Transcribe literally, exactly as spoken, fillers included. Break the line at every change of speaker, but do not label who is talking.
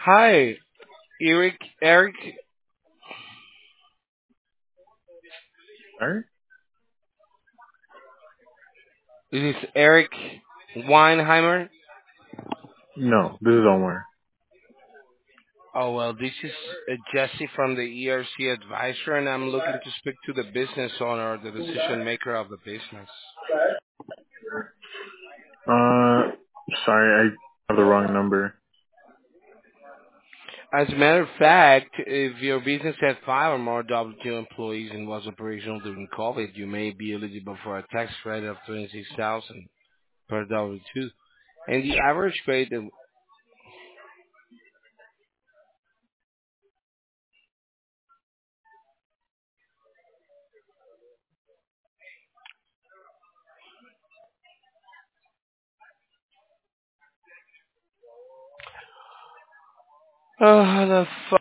Hi, Eric. Eric,
Alright.
this is Eric Weinheimer.
No, this is Omar.
Oh well, this is uh, Jesse from the E R C Advisor, and I'm looking to speak to the business owner, or the decision maker of the business.
Uh, sorry, I have the wrong number.
As a matter of fact, if your business had five or more W two employees and was operational during COVID, you may be eligible for a tax credit of twenty-six thousand per W two, and the average rate of oh, the